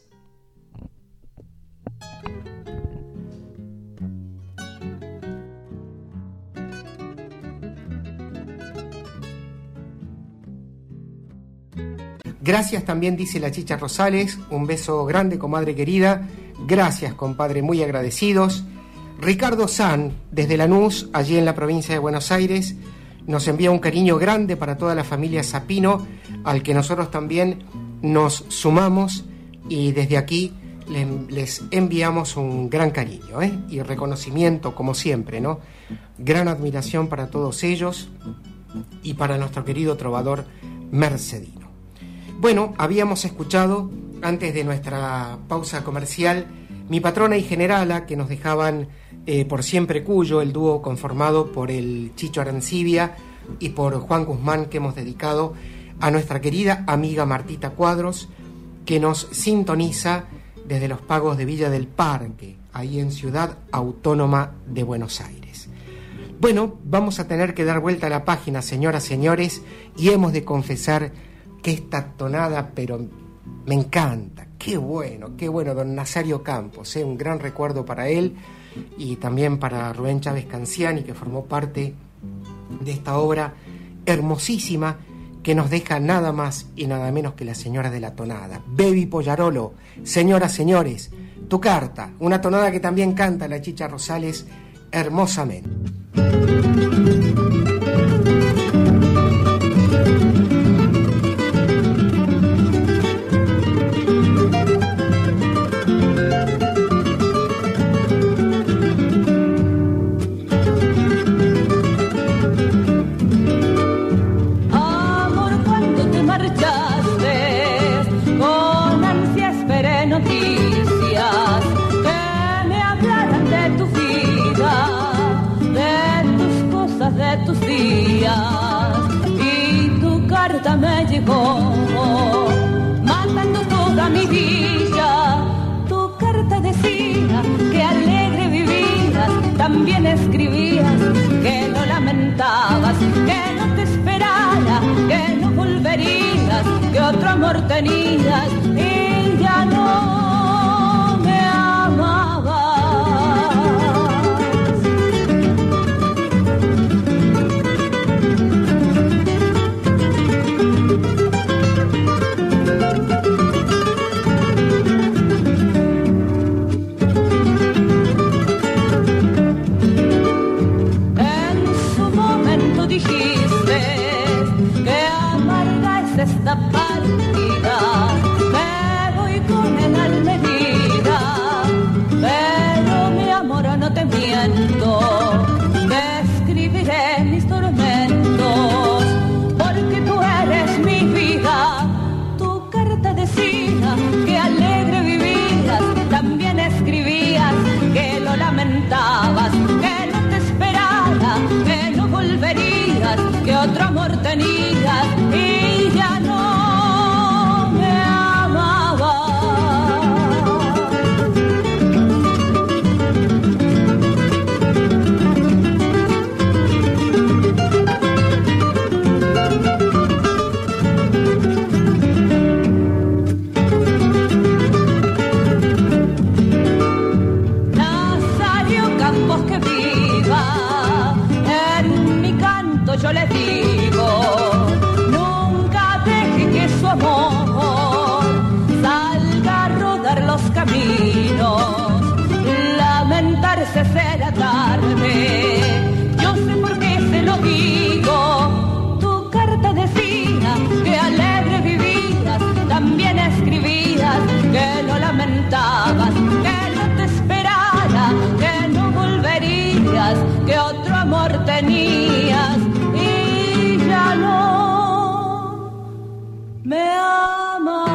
Gracias también, dice la Chicha Rosales. Un beso grande, comadre querida. Gracias, compadre, muy agradecidos. Ricardo San, desde Lanús, allí en la provincia de Buenos Aires, nos envía un cariño grande para toda la familia Sapino, al que nosotros también nos sumamos, y desde aquí les enviamos un gran cariño, y reconocimiento, como siempre, ¿no? Gran admiración para todos ellos y para nuestro querido trovador Mercedino. Bueno, habíamos escuchado, antes de nuestra pausa comercial, Mi Patrona y Generala, que nos dejaban Por Siempre Cuyo, el dúo conformado por el Chicho Arancibia y por Juan Guzmán, que hemos dedicado a nuestra querida amiga Martita Cuadros, que nos sintoniza desde los pagos de Villa del Parque, ahí en Ciudad Autónoma de Buenos Aires. Bueno, vamos a tener que dar vuelta a la página, señoras, señores, y hemos de confesar que esta tonada, pero me encanta. Qué bueno, don Nazario Campos, un gran recuerdo para él y también para Rubén Chávez Canciani, que formó parte de esta obra hermosísima que nos deja nada más y nada menos que la señora de la tonada, Bebi Pollarolo. Señoras, señores, tu carta, una tonada que también canta la Chicha Rosales hermosamente. Y tu carta me llegó matando toda mi vida. Tu carta decía que alegre vivías, también escribías que no lamentabas, que no te esperara, que no volverías, que otro amor tenías y ya no me amabas. tenías y ya no me amabas.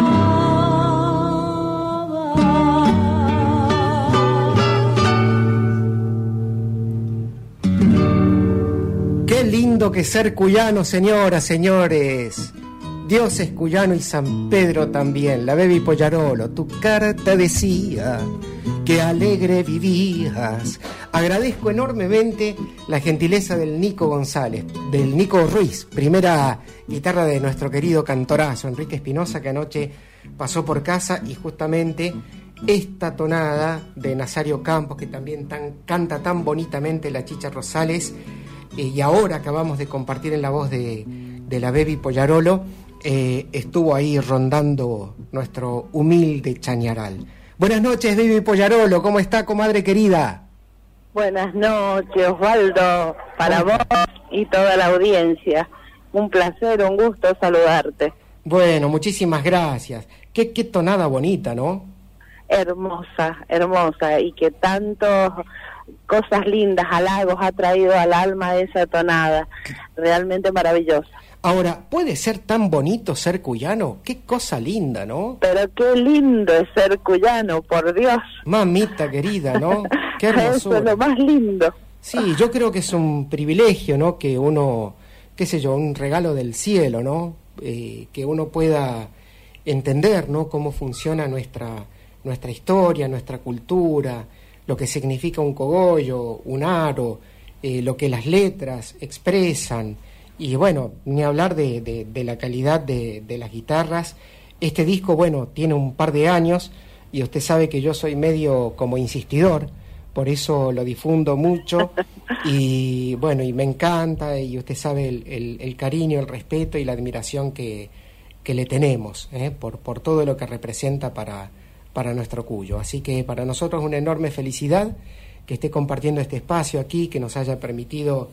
Qué lindo que ser cuyano, señoras, señores. Dios es cuyano y San Pedro también. La Bebi Pollarolo, tu carta decía que alegre vivías. Agradezco enormemente la gentileza del Nico González, del Nico Ruiz, primera guitarra de nuestro querido cantorazo, Enrique Espinosa, que anoche pasó por casa, y justamente esta tonada de Nazario Campos, que también canta tan bonitamente la Chicha Rosales, y ahora acabamos de compartir en la voz de la Bebi Pollarolo, estuvo ahí rondando nuestro humilde Chañaral. Buenas noches, Bebi Pollarolo, ¿cómo está, comadre querida? Buenas noches, Osvaldo, para vos y toda la audiencia. Un placer, un gusto saludarte. Bueno, muchísimas gracias. Qué tonada bonita, ¿no? Hermosa, hermosa, y que tantas cosas lindas, halagos ha traído al alma esa tonada. Realmente maravillosa. Ahora, ¿puede ser tan bonito ser cuyano? Qué cosa linda, ¿no? Pero qué lindo es ser cuyano, por Dios. Mamita querida, ¿no? Qué hermosura. Eso es lo más lindo. Sí, yo creo que es un privilegio, ¿no? Que uno, qué sé yo, un regalo del cielo, ¿no? Que uno pueda entender, ¿no? Cómo funciona nuestra historia, nuestra cultura, lo que significa un cogollo, un aro, lo que las letras expresan. Y bueno, ni hablar de la calidad de las guitarras. Este disco, bueno, tiene un par de años y usted sabe que yo soy medio como insistidor, por eso lo difundo mucho y bueno, y me encanta, y usted sabe el cariño, el respeto y la admiración que le tenemos por todo lo que representa para nuestro Cuyo. Así que para nosotros es una enorme felicidad que esté compartiendo este espacio aquí, que nos haya permitido,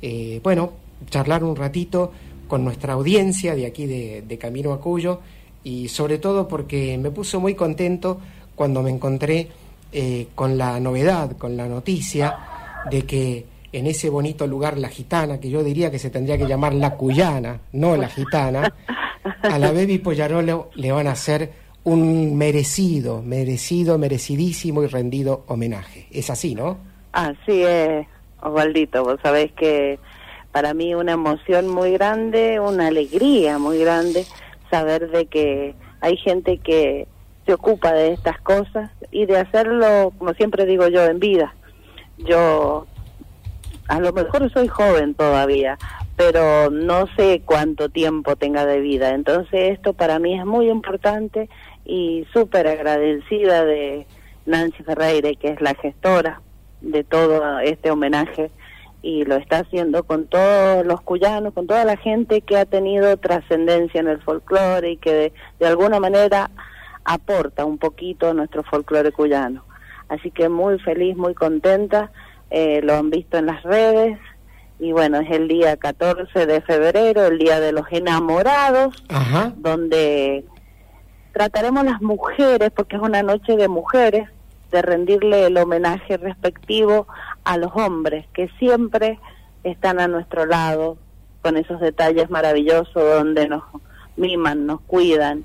charlar un ratito con nuestra audiencia de aquí de Camino a Cuyo, y sobre todo porque me puso muy contento cuando me encontré con la novedad, con la noticia de que en ese bonito lugar La Gitana, que yo diría que se tendría que llamar La Cuyana, no La Gitana, a la Bebi Pollarolo le van a hacer un merecidísimo y rendido homenaje. Es así, ¿no? Así es, Osvaldito, vos sabés que para mí una emoción muy grande, una alegría muy grande saber de que hay gente que se ocupa de estas cosas y de hacerlo, como siempre digo yo, en vida. Yo a lo mejor soy joven todavía, pero no sé cuánto tiempo tenga de vida. Entonces esto para mí es muy importante y súper agradecida de Nancy Ferreira, que es la gestora de todo este homenaje, y lo está haciendo con todos los cuyanos, con toda la gente que ha tenido trascendencia en el folclore y que de alguna manera aporta un poquito a nuestro folclore cuyano. Así que muy feliz, muy contenta, lo han visto en las redes, y bueno, es el día 14 de febrero, el Día de los Enamorados, Ajá. Donde trataremos las mujeres, porque es una noche de mujeres, de rendirle el homenaje respectivo a los hombres que siempre están a nuestro lado con esos detalles maravillosos donde nos miman, nos cuidan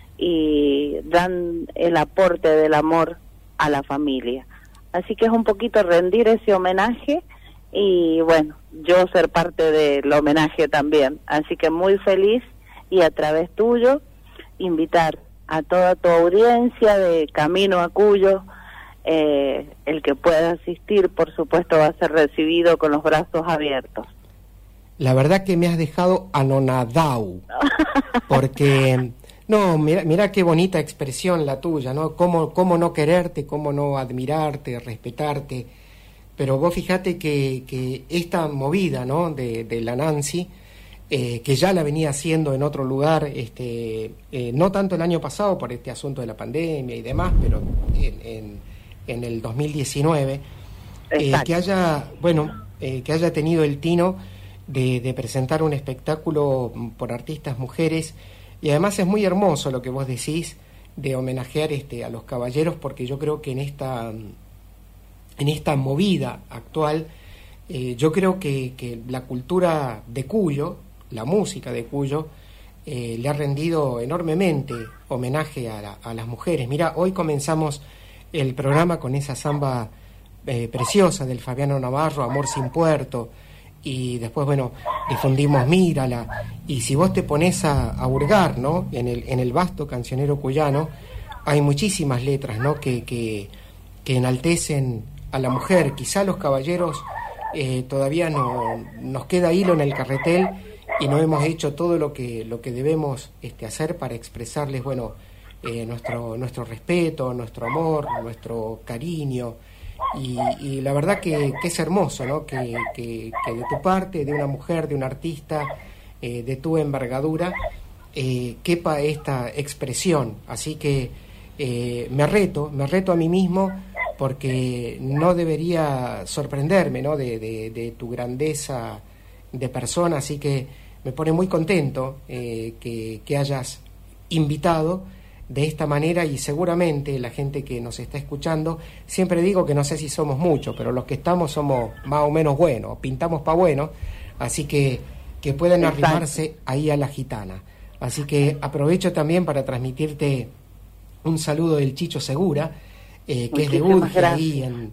y dan el aporte del amor a la familia. Así que es un poquito rendir ese homenaje y bueno, yo ser parte del homenaje también. Así que muy feliz, y a través tuyo invitar a toda tu audiencia de Camino a Cuyo. El que pueda asistir, por supuesto, va a ser recibido con los brazos abiertos. La verdad que me has dejado anonadao, porque, no, mira qué bonita expresión la tuya, ¿no? Cómo no quererte, cómo no admirarte, respetarte, pero vos fíjate que esta movida, ¿no?, de la Nancy, que ya la venía haciendo en otro lugar, no tanto el año pasado por este asunto de la pandemia y demás, pero en el 2019, que haya tenido el tino de presentar un espectáculo por artistas mujeres, y además es muy hermoso lo que vos decís de homenajear a los caballeros, porque yo creo que en esta movida actual yo creo que la cultura de Cuyo, la música de Cuyo, le ha rendido enormemente homenaje a las mujeres. Mira, hoy comenzamos el programa con esa samba preciosa del Fabiano Navarro, Amor sin puerto, y después, bueno, difundimos Mírala, y si vos te pones a hurgar, ¿no?, en el vasto cancionero cuyano, hay muchísimas letras, ¿no?, que enaltecen a la mujer. Quizá los caballeros todavía no nos queda hilo en el carretel y no hemos hecho todo lo que debemos hacer para expresarles, bueno, nuestro respeto, nuestro amor, nuestro cariño, y la verdad que es hermoso, ¿no?, que de tu parte, de una mujer, de un artista, de tu envergadura, quepa esta expresión. Así que me reto a mí mismo, porque no debería sorprenderme, ¿no?, de tu grandeza de persona. Así que me pone muy contento que hayas invitado de esta manera, y seguramente la gente que nos está escuchando, siempre digo que no sé si somos muchos, pero los que estamos somos más o menos buenos, pintamos pa' bueno, así que pueden arrimarse ahí a la gitana. Así que aprovecho también para transmitirte un saludo del Chicho Segura, que es de Urge, ahí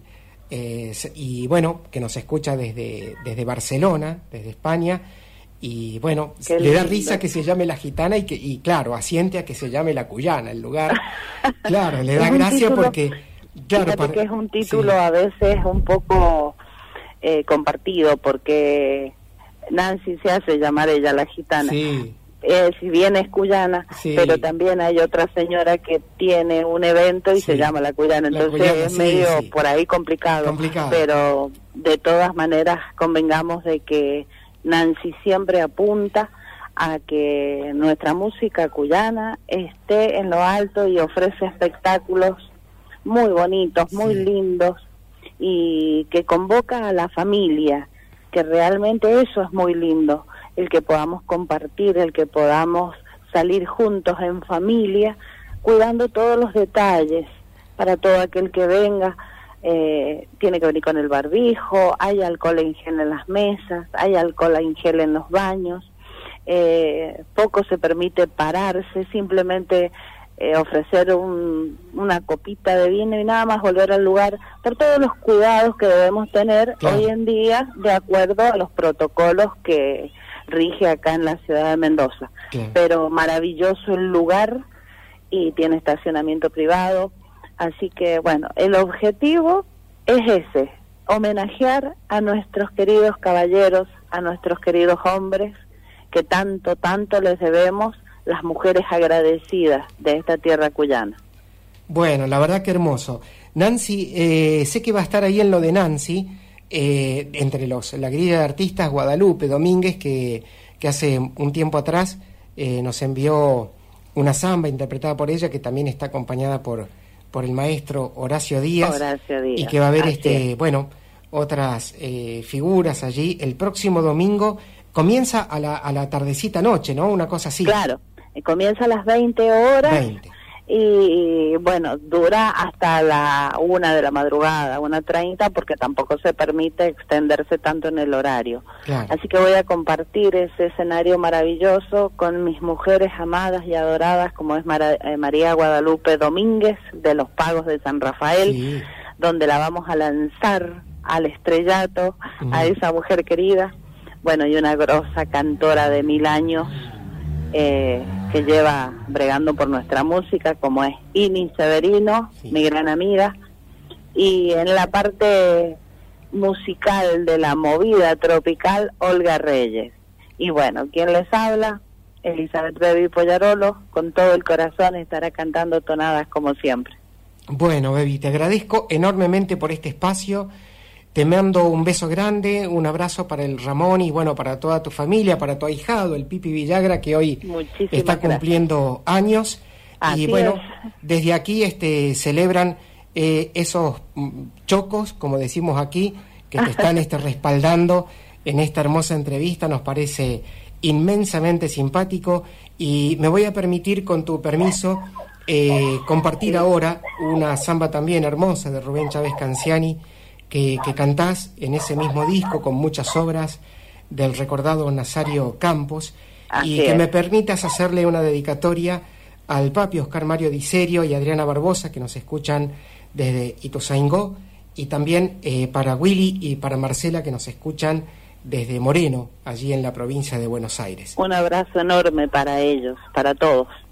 y bueno, que nos escucha desde Barcelona, desde España. Y bueno, le da risa que se llame La Gitana, y claro, asiente a que se llame La Cuyana el lugar. Claro, le da gracia título, porque... Claro, que es un título a veces un poco compartido, porque Nancy se hace llamar ella La Gitana. Sí. Si bien es cuyana, pero también hay otra señora que tiene un evento y se llama La Cuyana, entonces es medio por ahí complicado, pero de todas maneras convengamos de que Nancy siempre apunta a que nuestra música cuyana esté en lo alto y ofrece espectáculos muy bonitos, muy lindos, y que convoca a la familia, que realmente eso es muy lindo, el que podamos compartir, el que podamos salir juntos en familia, cuidando todos los detalles para todo aquel que venga. Tiene que venir con el barbijo, hay alcohol en gel en las mesas, hay alcohol en gel en los baños, poco se permite pararse, simplemente ofrecer una copita de vino y nada más volver al lugar, por todos los cuidados que debemos tener hoy en día de acuerdo a los protocolos que rige acá en la ciudad de Mendoza. Pero maravilloso el lugar y tiene estacionamiento privado. Así que, bueno, el objetivo es ese, homenajear a nuestros queridos caballeros, a nuestros queridos hombres, que tanto les debemos, las mujeres agradecidas de esta tierra cuyana. Bueno, la verdad que hermoso. Nancy, sé que va a estar ahí en lo de Nancy, entre la grilla de artistas, Guadalupe Domínguez, que hace un tiempo atrás nos envió una samba interpretada por ella, que también está acompañada por el maestro Horacio Díaz, y que va a haber otras figuras allí. El próximo domingo comienza a la tardecita noche, ¿no? Una cosa así. Claro, comienza a las 20 horas y bueno, dura hasta la 1 de la madrugada, 1:30, porque tampoco se permite extenderse tanto en el horario. Así que voy a compartir ese escenario maravilloso con mis mujeres amadas y adoradas, como es María Guadalupe Domínguez, de los Pagos de San Rafael, donde la vamos a lanzar al estrellato, a esa mujer querida, bueno, y una grosa cantora de 1000 años, que lleva bregando por nuestra música, como es Ini Severino, mi gran amiga, y en la parte musical de la movida tropical, Olga Reyes. Y bueno, ¿quién les habla? Elizabeth Bebi Pollarolo, con todo el corazón estará cantando tonadas como siempre. Bueno, Bebi, te agradezco enormemente por este espacio. Te mando un beso grande, un abrazo para el Ramón y bueno, para toda tu familia, para tu ahijado, el Pipi Villagra, que hoy está cumpliendo años. Así y bueno, desde aquí celebran esos chocos, como decimos aquí, que te están respaldando en esta hermosa entrevista. Nos parece inmensamente simpático y me voy a permitir, con tu permiso, compartir ahora una samba también hermosa de Rubén Chávez Canciani, que cantás en ese mismo disco con muchas obras del recordado Nazario Campos. Así y que es. me permitas hacerle una dedicatoria al papi Oscar Mario Di Serio y Adriana Barbosa, que nos escuchan desde Ituzaingó, y también para Willy y para Marcela, que nos escuchan desde Moreno, allí en la provincia de Buenos Aires. Un abrazo enorme para ellos, para todos.